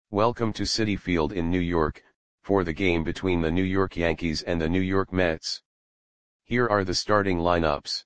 Welcome to Citi Field in New York, for the game between the New York Yankees and the New York Mets. Here are the starting lineups.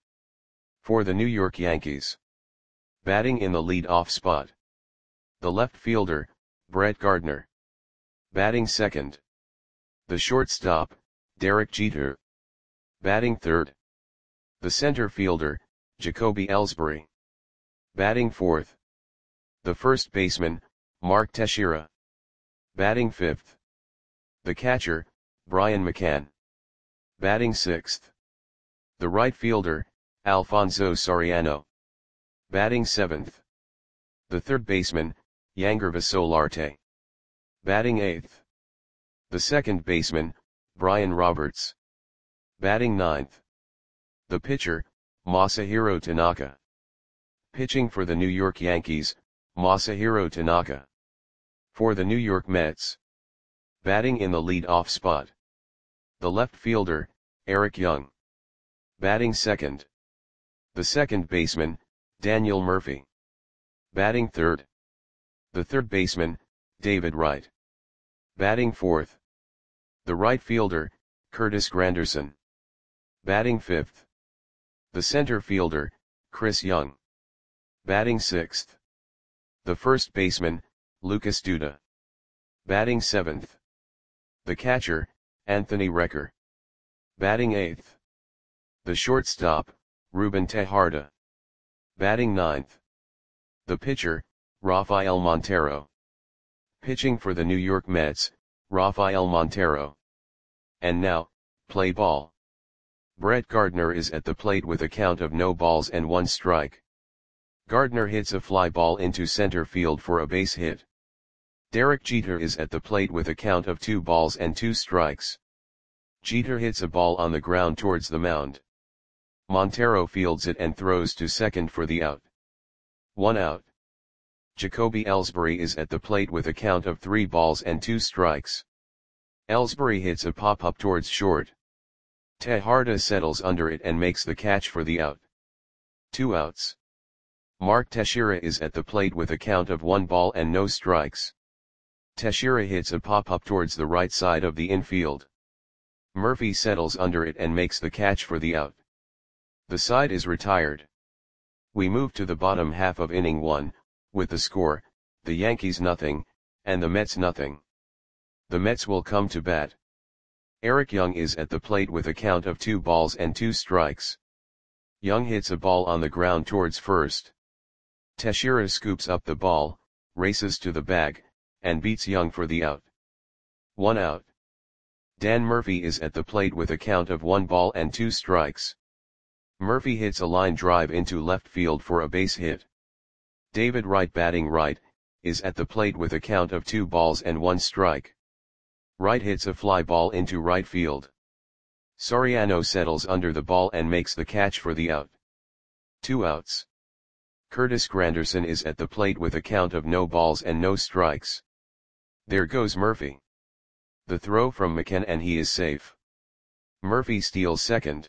For the New York Yankees. Batting in the lead-off spot. The left fielder, Brett Gardner. Batting second. The shortstop, Derek Jeter. Batting third. The center fielder, Jacoby Ellsbury. Batting fourth. The first baseman, Mark Teixeira. Batting fifth. The catcher, Brian McCann. Batting sixth. The right fielder, Alfonso Soriano. Batting seventh. The third baseman, Yangervis Solarte. Batting eighth. The second baseman, Brian Roberts. Batting ninth. The pitcher, Masahiro Tanaka. Pitching for the New York Yankees, Masahiro Tanaka. For the New York Mets. Batting in the lead-off spot. The left fielder, Eric Young. Batting second. The second baseman, Daniel Murphy. Batting third. The third baseman, David Wright. Batting fourth. The right fielder, Curtis Granderson. Batting fifth. The center fielder, Chris Young. Batting sixth. The first baseman, Lucas Duda. Batting seventh. The catcher, Anthony Recker. Batting eighth. The shortstop, Ruben Tejada. Batting ninth. The pitcher, Rafael Montero. Pitching for the New York Mets, Rafael Montero. And now, play ball. Brett Gardner is at the plate with a count of no balls and 1 strike. Gardner hits a fly ball into center field for a base hit. Derek Jeter is at the plate with a count of 2 balls and 2 strikes. Jeter hits a ball on the ground towards the mound. Montero fields it and throws to second for the out. 1 out. Jacoby Ellsbury is at the plate with a count of 3 balls and 2 strikes. Ellsbury hits a pop-up towards short. Tejada settles under it and makes the catch for the out. 2 outs. Mark Teixeira is at the plate with a count of 1 ball and no strikes. Teixeira hits a pop-up towards the right side of the infield. Murphy settles under it and makes the catch for the out. The side is retired. We move to the bottom half of inning 1, with the score, the Yankees nothing, and the Mets nothing. The Mets will come to bat. Eric Young is at the plate with a count of 2 balls and 2 strikes. Young hits a ball on the ground towards first. Teixeira scoops up the ball, races to the bag, and beats Young for the out. 1 out. Dan Murphy is at the plate with a count of 1 ball and 2 strikes. Murphy hits a line drive into left field for a base hit. David Wright, batting right, is at the plate with a count of 2 balls and 1 strike. Wright hits a fly ball into right field. Soriano settles under the ball and makes the catch for the out. 2 outs. Curtis Granderson is at the plate with a count of no balls and no strikes. There goes Murphy. The throw from McCann and he is safe. Murphy steals second.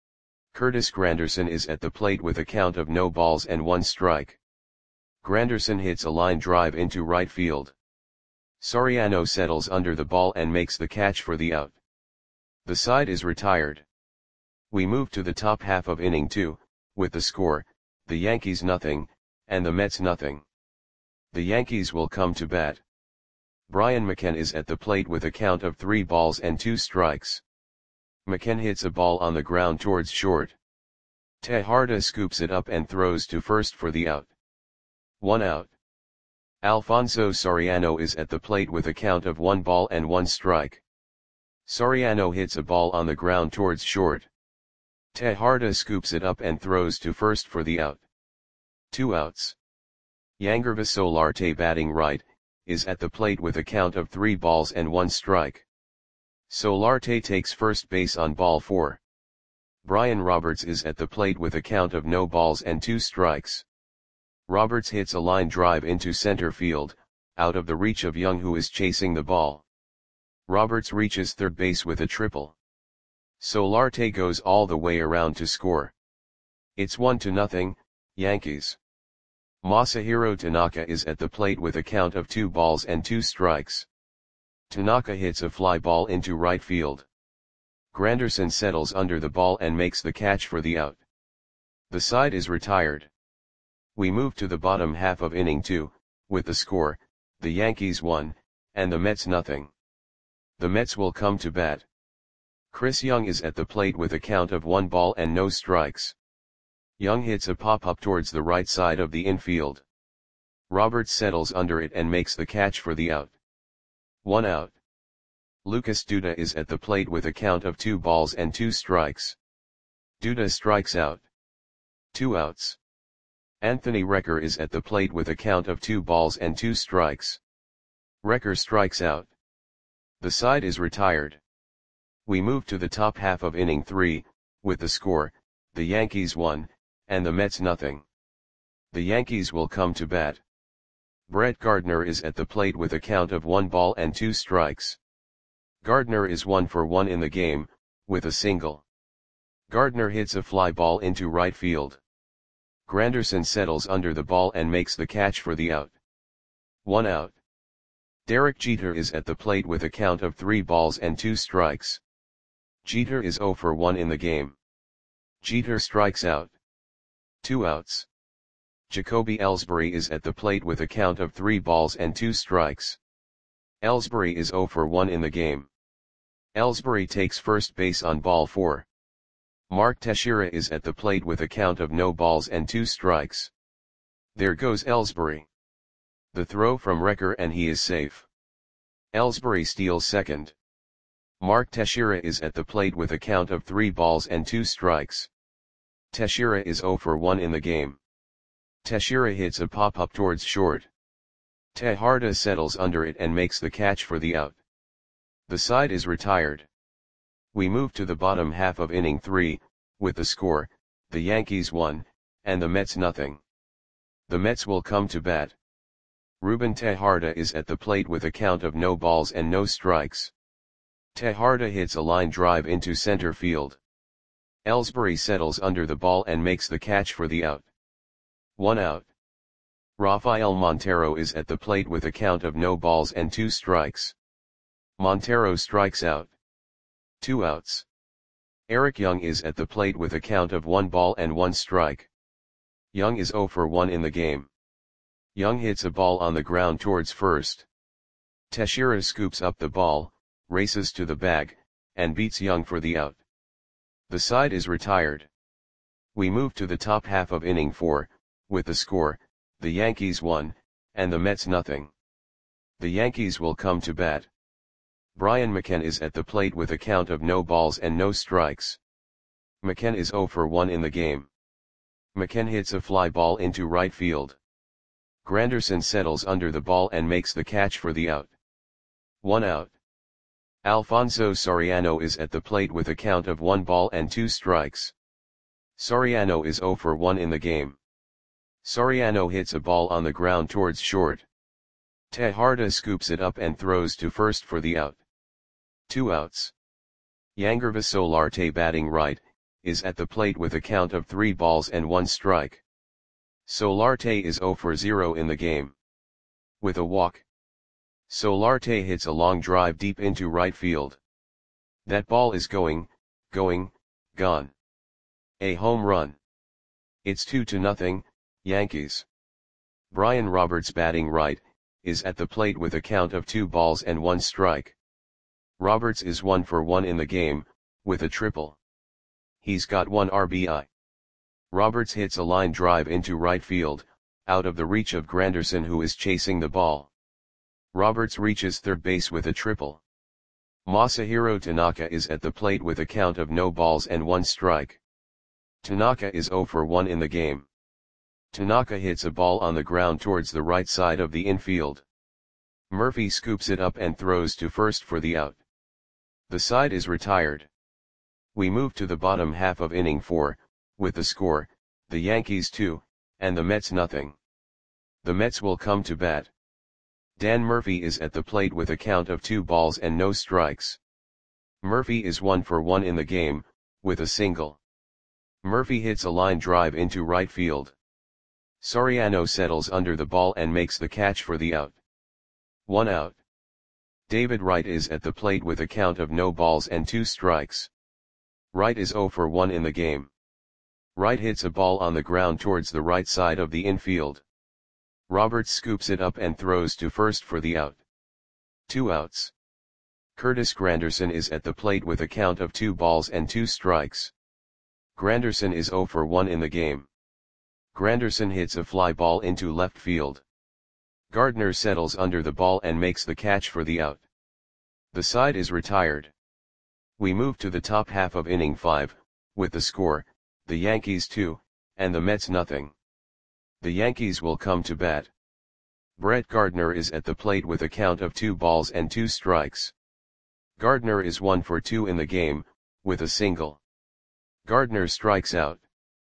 Curtis Granderson is at the plate with a count of no balls and 1 strike. Granderson hits a line drive into right field. Soriano settles under the ball and makes the catch for the out. The side is retired. We move to the top half of inning 2, with the score, the Yankees nothing, and the Mets nothing. The Yankees will come to bat. Brian McCann is at the plate with a count of 3 balls and 2 strikes. McCann hits a ball on the ground towards short. Tejada scoops it up and throws to first for the out. 1 out. Alfonso Soriano is at the plate with a count of 1 ball and 1 strike. Soriano hits a ball on the ground towards short. Tejada scoops it up and throws to first for the out. 2 outs. Yangervis Solarte, batting right, is at the plate with a count of 3 balls and 1 strike. Solarte takes first base on ball 4. Brian Roberts is at the plate with a count of no balls and 2 strikes. Roberts hits a line drive into center field, out of the reach of Young, who is chasing the ball. Roberts reaches third base with a triple. Solarte goes all the way around to score. It's 1-0, Yankees. Masahiro Tanaka is at the plate with a count of 2 balls and 2 strikes. Tanaka hits a fly ball into right field. Granderson settles under the ball and makes the catch for the out. The side is retired. We move to the bottom half of inning 2, with the score, the Yankees 1, and the Mets nothing. The Mets will come to bat. Chris Young is at the plate with a count of 1 ball and no strikes. Young hits a pop-up towards the right side of the infield. Roberts settles under it and makes the catch for the out. 1 out. Lucas Duda is at the plate with a count of 2 balls and 2 strikes. Duda strikes out. 2 outs. Anthony Recker is at the plate with a count of 2 balls and 2 strikes. Recker strikes out. The side is retired. We move to the top half of inning 3, with the score, the Yankees 1, and the Mets nothing. The Yankees will come to bat. Brett Gardner is at the plate with a count of 1 ball and 2 strikes. Gardner is 1 for 1 in the game, with a single. Gardner hits a fly ball into right field. Granderson settles under the ball and makes the catch for the out. 1 out. Derek Jeter is at the plate with a count of 3 balls and 2 strikes. Jeter is 0 for 1 in the game. Jeter strikes out. 2 outs. Jacoby Ellsbury is at the plate with a count of 3 balls and 2 strikes. Ellsbury is 0 for 1 in the game. Ellsbury takes first base on ball 4. Mark Teixeira is at the plate with a count of no balls and 2 strikes. There goes Ellsbury. The throw from Recker and he is safe. Ellsbury steals second. Mark Teixeira is at the plate with a count of 3 balls and 2 strikes. Teixeira is 0 for 1 in the game. Teixeira hits a pop-up towards short. Tejada settles under it and makes the catch for the out. The side is retired. We move to the bottom half of inning 3, with the score, the Yankees 1, and the Mets nothing. The Mets will come to bat. Ruben Tejada is at the plate with a count of no balls and no strikes. Tejada hits a line drive into center field. Ellsbury settles under the ball and makes the catch for the out. 1 out. Rafael Montero is at the plate with a count of no balls and 2 strikes. Montero strikes out. 2 outs. Eric Young is at the plate with a count of 1 ball and 1 strike. Young is 0 for 1 in the game. Young hits a ball on the ground towards first. Teixeira scoops up the ball, races to the bag, and beats Young for the out. The side is retired. We move to the top half of inning 4, with the score, the Yankees 1, and the Mets nothing. The Yankees will come to bat. Brian McKenna is at the plate with a count of no balls and no strikes. McKenna is 0 for 1 in the game. McKenna hits a fly ball into right field. Granderson settles under the ball and makes the catch for the out. 1 out. Alfonso Soriano is at the plate with a count of 1 ball and 2 strikes. Soriano is 0 for 1 in the game. Soriano hits a ball on the ground towards short. Tejada scoops it up and throws to first for the out. 2 outs. Yangervis Solarte batting right, is at the plate with a count of 3 balls and 1 strike. Solarte is 0 for 0 in the game. With a walk. Solarte hits a long drive deep into right field. That ball is going, gone. A home run. It's 2-0, Yankees. Brian Roberts batting right, is at the plate with a count of 2 balls and 1 strike. Roberts is 1 for 1 in the game, with a triple. He's got 1 RBI. Roberts hits a line drive into right field, out of the reach of Granderson who is chasing the ball. Roberts reaches third base with a triple. Masahiro Tanaka is at the plate with a count of no balls and 1 strike. Tanaka is 0 for 1 in the game. Tanaka hits a ball on the ground towards the right side of the infield. Murphy scoops it up and throws to first for the out. The side is retired. We move to the bottom half of inning 4, with the score, the Yankees 2, and the Mets nothing. The Mets will come to bat. Dan Murphy is at the plate with a count of 2 balls and no strikes. Murphy is 1 for 1 in the game, with a single. Murphy hits a line drive into right field. Soriano settles under the ball and makes the catch for the out. 1 out. David Wright is at the plate with a count of no balls and 2 strikes. Wright is 0 for 1 in the game. Wright hits a ball on the ground towards the right side of the infield. Roberts scoops it up and throws to first for the out. 2 outs. Curtis Granderson is at the plate with a count of 2 balls and 2 strikes. Granderson is 0 for 1 in the game. Granderson hits a fly ball into left field. Gardner settles under the ball and makes the catch for the out. The side is retired. We move to the top half of inning 5, with the score, the Yankees 2, and the Mets nothing. The Yankees will come to bat. Brett Gardner is at the plate with a count of 2 balls and 2 strikes. Gardner is 1 for 2 in the game, with a single. Gardner strikes out.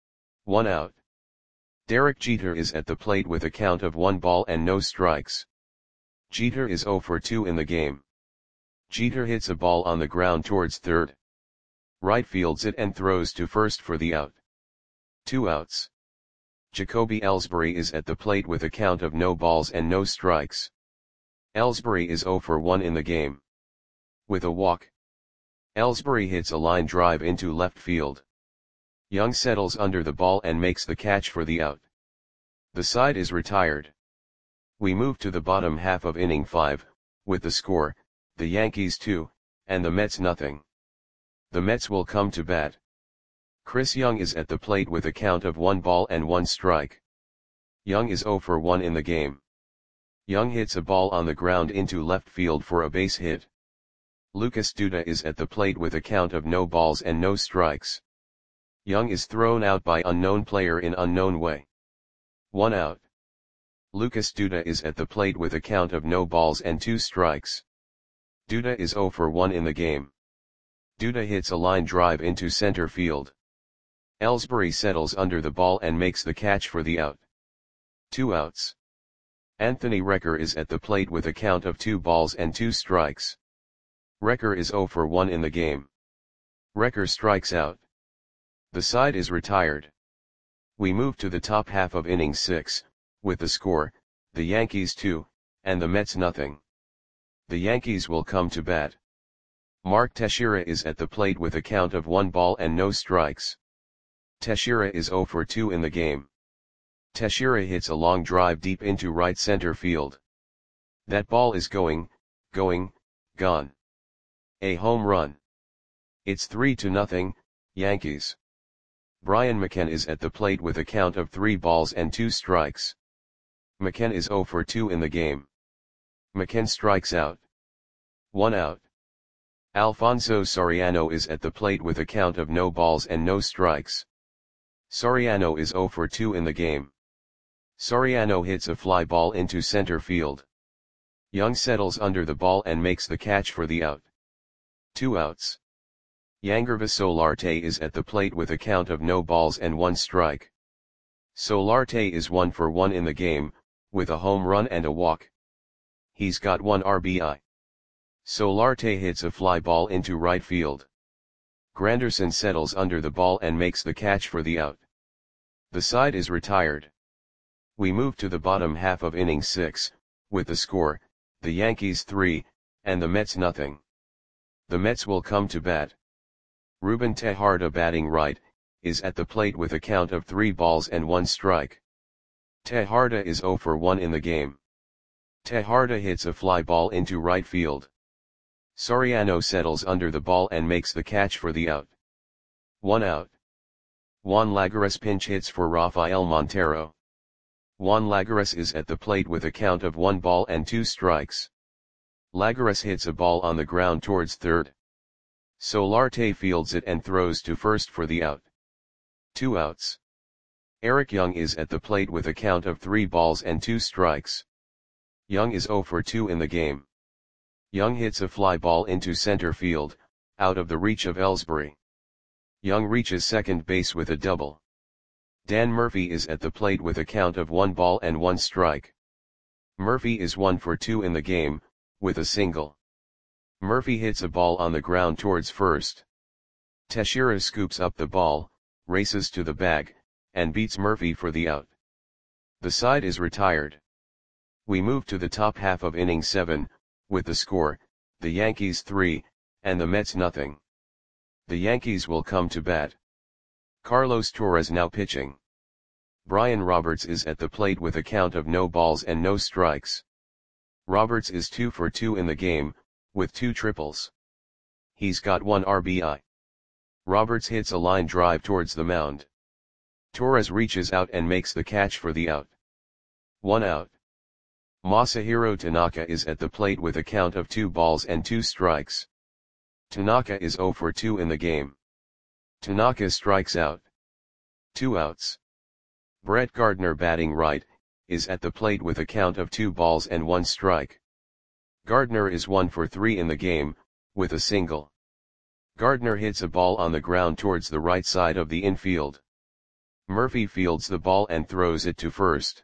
1 out. Derek Jeter is at the plate with a count of 1 ball and no strikes. Jeter is 0 for 2 in the game. Jeter hits a ball on the ground towards third. Right fields it and throws to first for the out. 2 outs. Jacoby Ellsbury is at the plate with a count of no balls and no strikes. Ellsbury is 0 for 1 in the game. With a walk, Ellsbury hits a line drive into left field. Young settles under the ball and makes the catch for the out. The side is retired. We move to the bottom half of inning 5, with the score, the Yankees 2, and the Mets nothing. The Mets will come to bat. Chris Young is at the plate with a count of 1 ball and 1 strike. Young is 0 for 1 in the game. Young hits a ball on the ground into left field for a base hit. Lucas Duda is at the plate with a count of no balls and no strikes. Young is thrown out by unknown player in unknown way. 1 out. Lucas Duda is at the plate with a count of no balls and 2 strikes. Duda is 0 for 1 in the game. Duda hits a line drive into center field. Ellsbury settles under the ball and makes the catch for the out. 2 outs. Anthony Recker is at the plate with a count of 2 balls and 2 strikes. Recker is 0 for 1 in the game. Recker strikes out. The side is retired. We move to the top half of inning 6, with the score, the Yankees 2, and the Mets nothing. The Yankees will come to bat. Mark Teixeira is at the plate with a count of 1 ball and no strikes. Teixeira is 0 for 2 in the game. Teixeira hits a long drive deep into right center field. That ball is gone. A home run. It's 3-0, Yankees. Brian McCann is at the plate with a count of 3 balls and 2 strikes. McCann is 0 for 2 in the game. McCann strikes out. 1 out. Alfonso Soriano is at the plate with a count of no balls and no strikes. Soriano is 0 for 2 in the game. Soriano hits a fly ball into center field. Young settles under the ball and makes the catch for the out. 2 outs. Yangervis Solarte is at the plate with a count of no balls and 1 strike. Solarte is 1 for 1 in the game, with a home run and a walk. He's got 1 RBI. Solarte hits a fly ball into right field. Granderson settles under the ball and makes the catch for the out. The side is retired. We move to the bottom half of inning 6, with the score, the Yankees 3, and the Mets nothing. The Mets will come to bat. Ruben Tejada, batting right, is at the plate with a count of 3 balls and 1 strike. Tejada is 0 for 1 in the game. Tejada hits a fly ball into right field. Soriano settles under the ball and makes the catch for the out. 1 out. Juan Lagares pinch hits for Rafael Montero. Juan Lagares is at the plate with a count of 1 ball and 2 strikes. Lagares hits a ball on the ground towards third. Solarte fields it and throws to first for the out. 2 outs. Eric Young is at the plate with a count of 3 balls and 2 strikes. Young is 0 for 2 in the game. Young hits a fly ball into center field, out of the reach of Ellsbury. Young reaches second base with a double. Dan Murphy is at the plate with a count of 1 ball and 1 strike. Murphy is 1 for 2 in the game, with a single. Murphy hits a ball on the ground towards first. Teixeira scoops up the ball, races to the bag, and beats Murphy for the out. The side is retired. We move to the top half of inning 7, with the score, the Yankees 3, and the Mets nothing. The Yankees will come to bat. Carlos Torres now pitching. Brian Roberts is at the plate with a count of no balls and no strikes. Roberts is 2 for 2 in the game, with 2 triples. He's got 1 RBI. Roberts hits a line drive towards the mound. Torres reaches out and makes the catch for the out. 1 out. Masahiro Tanaka is at the plate with a count of 2 balls and 2 strikes. Tanaka is 0 for 2 in the game. Tanaka strikes out. 2 outs. Brett Gardner batting right, is at the plate with a count of 2 balls and 1 strike. Gardner is 1 for 3 in the game, with a single. Gardner hits a ball on the ground towards the right side of the infield. Murphy fields the ball and throws it to first.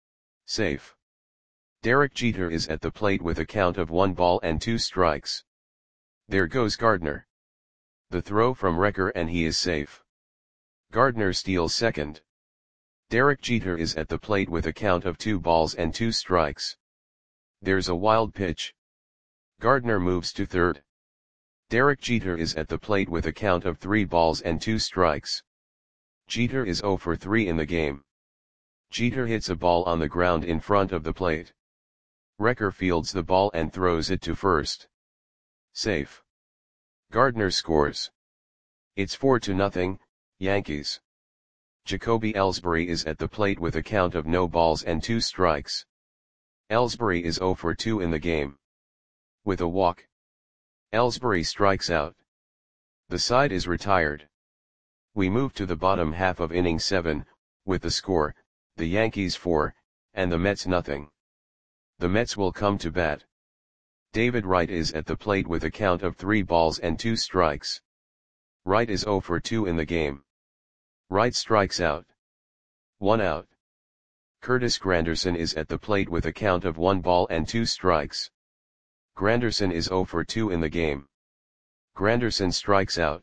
Safe. Derek Jeter is at the plate with a count of 1 ball and 2 strikes. There goes Gardner. The throw from Recker and he is safe. Gardner steals second. Derek Jeter is at the plate with a count of 2 balls and 2 strikes. There's a wild pitch. Gardner moves to third. Derek Jeter is at the plate with a count of 3 balls and 2 strikes. Jeter is 0 for 3 in the game. Jeter hits a ball on the ground in front of the plate. Recker fields the ball and throws it to first. Safe. Gardner scores. It's 4-0, Yankees. Jacoby Ellsbury is at the plate with a count of no balls and 2 strikes. Ellsbury is 0 for 2 in the game. With a walk. Ellsbury strikes out. The side is retired. We move to the bottom half of inning 7, with the score, the Yankees 4, and the Mets nothing. The Mets will come to bat. David Wright is at the plate with a count of 3 balls and 2 strikes. Wright is 0 for 2 in the game. Wright strikes out. 1 out. Curtis Granderson is at the plate with a count of 1 ball and 2 strikes. Granderson is 0 for 2 in the game. Granderson strikes out.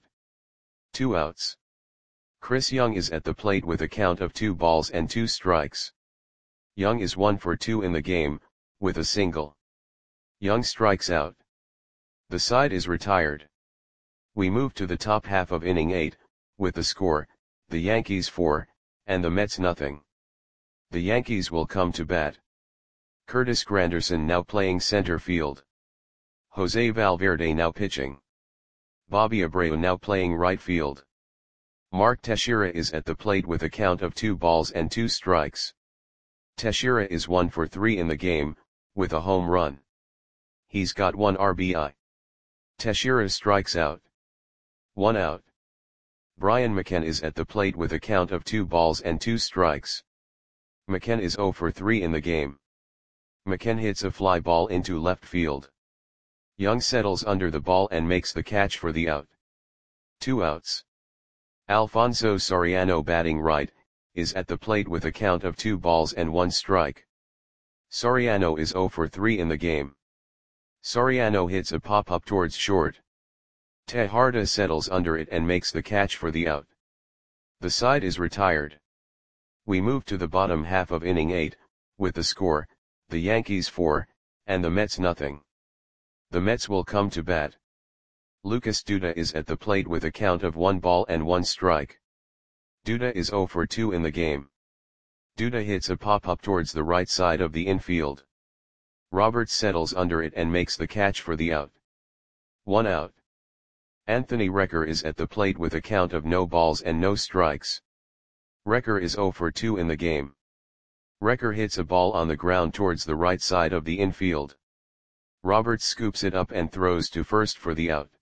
2 outs. Chris Young is at the plate with a count of 2 balls and 2 strikes. Young is 1 for 2 in the game, with a single. Young strikes out. The side is retired. We move to the top half of inning 8, with the score, the Yankees 4, and the Mets nothing. The Yankees will come to bat. Curtis Granderson now playing center field. Jose Valverde now pitching. Bobby Abreu now playing right field. Mark Teixeira is at the plate with a count of 2 balls and 2 strikes. Teixeira is 1 for 3 in the game, with a home run. He's got 1 RBI. Teixeira strikes out. 1 out. Brian McCann is at the plate with a count of 2 balls and 2 strikes. McCann is 0 for 3 in the game. McCann hits a fly ball into left field. Young settles under the ball and makes the catch for the out. 2 outs. Alfonso Soriano batting right, is at the plate with a count of 2 balls and 1 strike. Soriano is 0 for 3 in the game. Soriano hits a pop-up towards short. Tejada settles under it and makes the catch for the out. The side is retired. We move to the bottom half of inning 8, with the score, the Yankees 4, and the Mets nothing. The Mets will come to bat. Lucas Duda is at the plate with a count of 1 ball and 1 strike. Duda is 0 for 2 in the game. Duda hits a pop-up towards the right side of the infield. Roberts settles under it and makes the catch for the out. 1 out. Anthony Recker is at the plate with a count of no balls and no strikes. Recker is 0 for 2 in the game. Recker hits a ball on the ground towards the right side of the infield. Roberts scoops it up and throws to first for the out.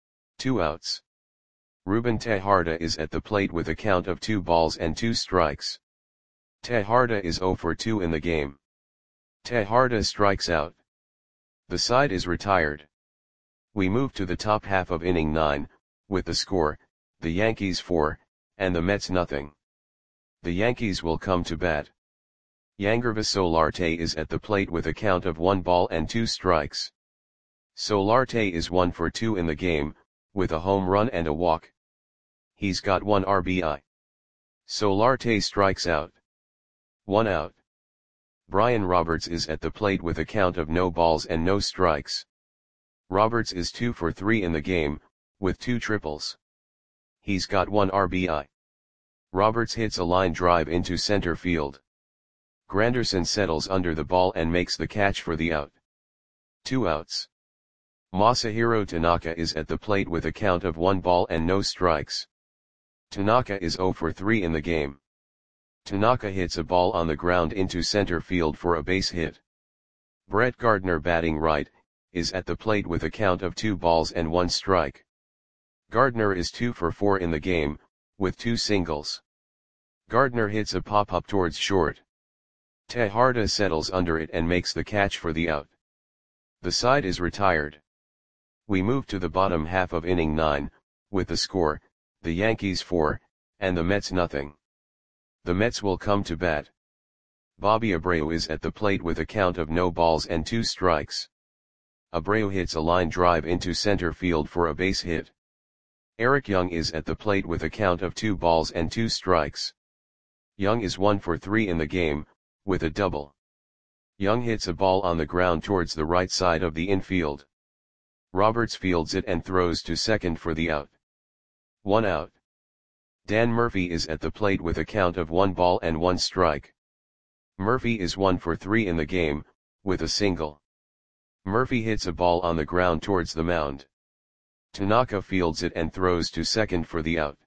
2 outs. Ruben Tejada is at the plate with a count of 2 balls and 2 strikes. Tejada is 0 for 2 in the game. Tejada strikes out. The side is retired. We move to the top half of inning 9, with the score, the Yankees 4, and the Mets nothing. The Yankees will come to bat. Yangervis Solarte is at the plate with a count of 1 ball and 2 strikes. Solarte is 1 for 2 in the game, with a home run and a walk. He's got 1 RBI. Solarte strikes out. 1 out. Brian Roberts is at the plate with a count of no balls and no strikes. Roberts is 2 for 3 in the game, with 2 triples. He's got 1 RBI. Roberts hits a line drive into center field. Granderson settles under the ball and makes the catch for the out. 2 outs. Masahiro Tanaka is at the plate with a count of 1 ball and no strikes. Tanaka is 0 for 3 in the game. Tanaka hits a ball on the ground into center field for a base hit. Brett Gardner, batting right, is at the plate with a count of 2 balls and 1 strike. Gardner is 2 for 4 in the game, with 2 singles. Gardner hits a pop-up towards short. Tejada settles under it and makes the catch for the out. The side is retired. We move to the bottom half of inning 9, with the score, the Yankees 4, and the Mets nothing. The Mets will come to bat. Bobby Abreu is at the plate with a count of no balls and 2 strikes. Abreu hits a line drive into center field for a base hit. Eric Young is at the plate with a count of 2 balls and 2 strikes. Young is 1 for 3 in the game, with a double. Young hits a ball on the ground towards the right side of the infield. Roberts fields it and throws to second for the out. 1 out. Dan Murphy is at the plate with a count of 1 ball and 1 strike. Murphy is 1 for 3 in the game, with a single. Murphy hits a ball on the ground towards the mound. Tanaka fields it and throws to second for the out.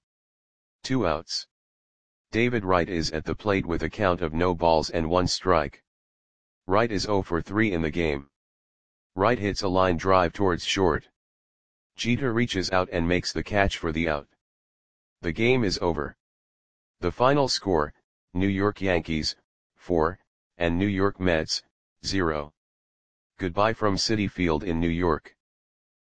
2 outs. David Wright is at the plate with a count of no balls and 1 strike. Wright is 0 for 3 in the game. Wright hits a line drive towards short. Jeter reaches out and makes the catch for the out. The game is over. The final score, New York Yankees, 4, and New York Mets, 0. Goodbye from Citi Field in New York.